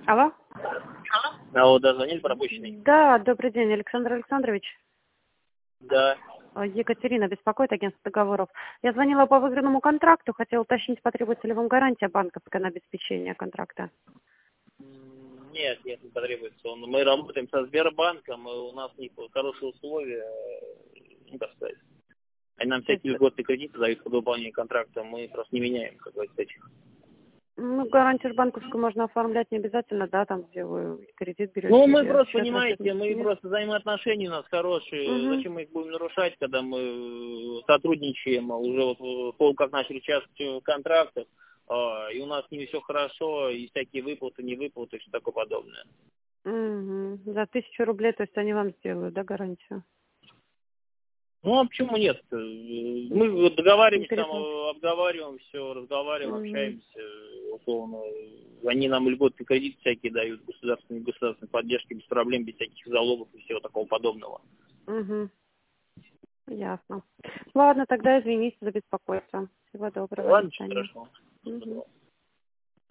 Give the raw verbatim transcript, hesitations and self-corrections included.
Алло? Алло, да, звонили пропущенный? Да, добрый день, Александр Александрович. Да. Екатерина беспокоит, агентство договоров. Я звонила по выигранному контракту, хотела уточнить, потребуется ли вам гарантия банковская на обеспечение контракта. М, Нет, нет, не потребуется. Он- Мы работаем со Сбербанком, и у нас у них хорошие условия, э, ну, так сказать. Они нам То есть, всякие льготные кредиты дают по выполнению контракта, мы просто не меняем, как говорится, этих. ну, гарантию банковскую можно оформлять не обязательно, да, там, где вы кредит берете. Ну, мы или просто, счет на понимаете, мы нет? просто взаимоотношения у нас хорошие. Угу. Зачем мы их будем нарушать, когда мы э, сотрудничаем, а уже вот э, пол как начали участвовать в контрактах, а, и у нас с ними все хорошо, и всякие выплаты, не выплаты, и все такое подобное. Угу. За тысячу рублей, то есть они вам сделают, да, гарантию? Ну, а почему нет? Э, Мы вот договариваемся, там, Интересно. э, обговариваем все, разговариваем, Угу. общаемся, э, условно. Они нам льготные кредиты всякие дают, государственные, государственной поддержки, без проблем, без всяких залогов и всего такого подобного. Угу. Ясно. Ладно, тогда извините за беспокойство. Всего доброго, до Ладно, все свидания. хорошо. Угу.